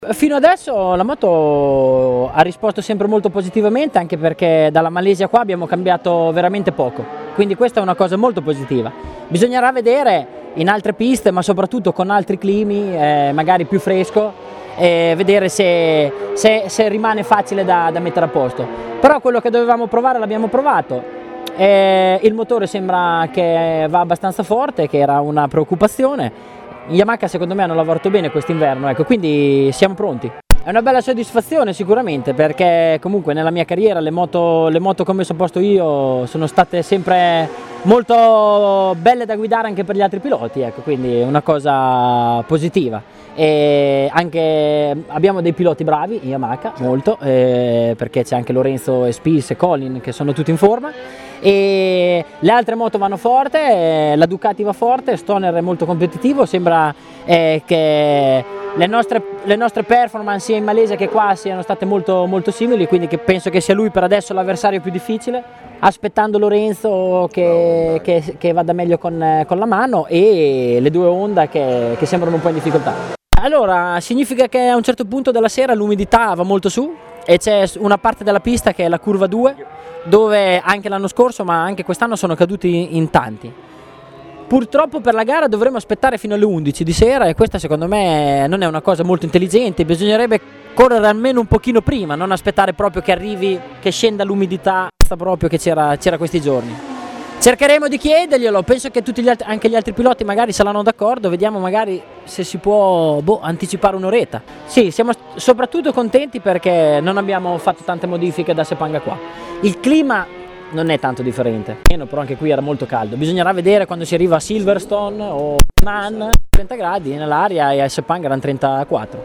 Fino adesso la moto ha risposto sempre molto positivamente, anche perché dalla Malesia qua abbiamo cambiato veramente poco, quindi questa è una cosa molto positiva. Bisognerà vedere in altre piste, ma soprattutto con altri climi, magari più fresco, vedere se rimane facile da mettere a posto. Però quello che dovevamo provare l'abbiamo provato, il motore sembra che va abbastanza forte, che era una preoccupazione. Yamaha secondo me hanno lavorato bene quest'inverno, ecco, quindi siamo pronti. È una bella soddisfazione sicuramente, perché comunque nella mia carriera le moto che ho messo a posto io sono state sempre molto belle da guidare anche per gli altri piloti, ecco, quindi è una cosa positiva. E anche abbiamo dei piloti bravi in Yamaha, molto, perché c'è anche Lorenzo Espis e Colin che sono tutti in forma, e le altre moto vanno forte, la Ducati va forte, Stoner è molto competitivo, sembra che le nostre performance sia in Malesia che qua siano state molto, molto simili, quindi penso che sia lui per adesso l'avversario più difficile, aspettando Lorenzo che vada meglio con la mano, e le due Honda che sembrano un po' in difficoltà. Allora, significa che a un certo punto della sera l'umidità va molto su e c'è una parte della pista che è la curva 2, dove anche l'anno scorso ma anche quest'anno sono caduti in tanti. Purtroppo per la gara dovremo aspettare fino alle 11 di sera, e questa secondo me non è una cosa molto intelligente. Bisognerebbe correre almeno un pochino prima, non aspettare proprio che arrivi, che scenda l'umidità proprio che c'era questi giorni. Cercheremo di chiederglielo, penso che anche gli altri piloti magari saranno d'accordo, vediamo magari se si può anticipare un'oretta. Sì, siamo soprattutto contenti perché non abbiamo fatto tante modifiche da Sepang qua. Il clima non è tanto differente, però anche qui era molto caldo. Bisognerà vedere quando si arriva a Silverstone o Man, 30 gradi nell'aria, e a Sepang erano 34.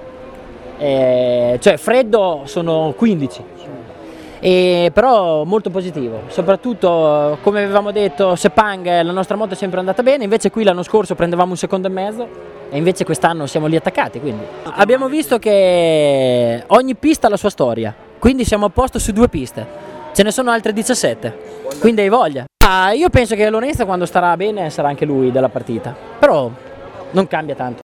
Cioè freddo sono 15. Però molto positivo, soprattutto come avevamo detto Sepang la nostra moto è sempre andata bene, invece qui l'anno scorso prendevamo 1,5 secondi e invece quest'anno siamo lì attaccati, quindi abbiamo visto che ogni pista ha la sua storia, quindi siamo a posto su 2 piste, ce ne sono altre 17, quindi hai voglia. Io penso che Lorenzo quando starà bene sarà anche lui della partita, però non cambia tanto.